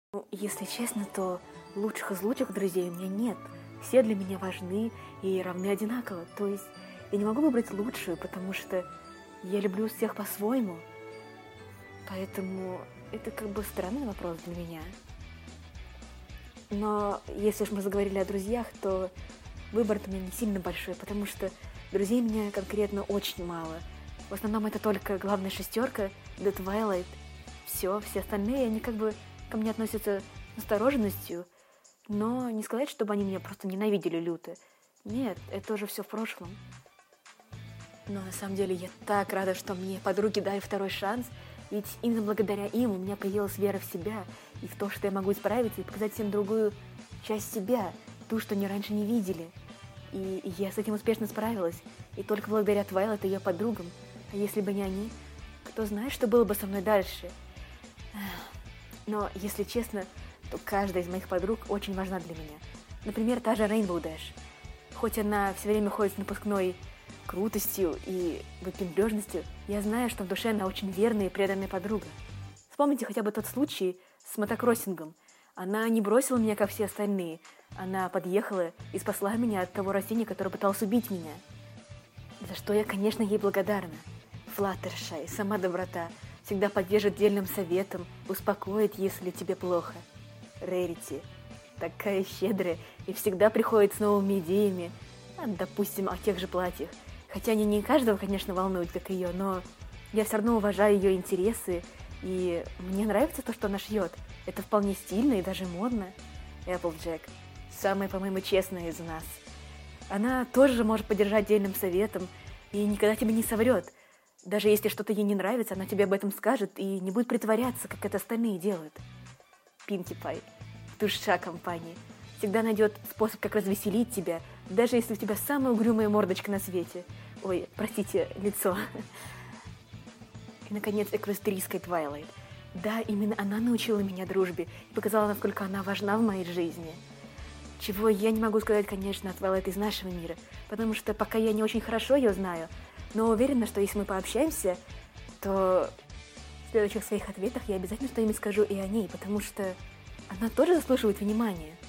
Ну, если честно, то лучших из лучших друзей у меня нет. Все для меня важны и равны одинаково. То есть я не могу выбрать лучшую, потому что я люблю всех по-своему. Поэтому это как бы странный вопрос для меня. Но если уж мы заговорили о друзьях, то выбор-то у меня не сильно большой, потому что друзей у меня конкретно очень мало. В основном это только главная шестерка, The Twilight. Все остальные, они как бы ко мне относятся с настороженностью, но не сказать, чтобы они меня просто ненавидели люто. Нет, это уже все в прошлом. Но на самом деле я так рада, что мне подруги дали второй шанс, ведь именно благодаря им у меня появилась вера в себя и в то, что я могу исправиться и показать всем другую часть себя, ту, что они раньше не видели. И я с этим успешно справилась, и только благодаря Твайлайт и ее подругам. А если бы не они, кто знает, что было бы со мной дальше. Но, если честно, то каждая из моих подруг очень важна для меня. Например, та же Rainbow Dash. Хоть она все время ходит с напускной крутостью и выпендрежностью, я знаю, что в душе она очень верная и преданная подруга. Вспомните хотя бы тот случай с мотокроссингом. Она не бросила меня, как все остальные. Она подъехала и спасла меня от того растения, которое пыталось убить меня. За что я, конечно, ей благодарна. Флаттершай, сама доброта, всегда поддержит дельным советом, успокоит, если тебе плохо. Рерити, такая щедрая и всегда приходит с новыми идеями, допустим, о тех же платьях. Хотя они не каждого, конечно, волнуют, как ее, но я все равно уважаю ее интересы, и мне нравится то, что она шьет. Это вполне стильно и даже модно. Эпплджек, самая, по-моему, честная из нас. Она тоже может поддержать дельным советом и никогда тебе не соврет. Даже если что-то ей не нравится, она тебе об этом скажет и не будет притворяться, как это остальные делают. Пинки Пай, душа компании, всегда найдет способ, как развеселить тебя, даже если у тебя самая угрюмая мордочка на свете. Ой, простите, лицо. И, наконец, эквестрийская Твайлайт. Да, именно она научила меня дружбе и показала, насколько она важна в моей жизни. Чего я не могу сказать, конечно, о Твайлайт из нашего мира, потому что пока я не очень хорошо ее знаю, но уверена, что если мы пообщаемся, то в следующих своих ответах я обязательно что-нибудь скажу и о ней, потому что она тоже заслуживает внимания.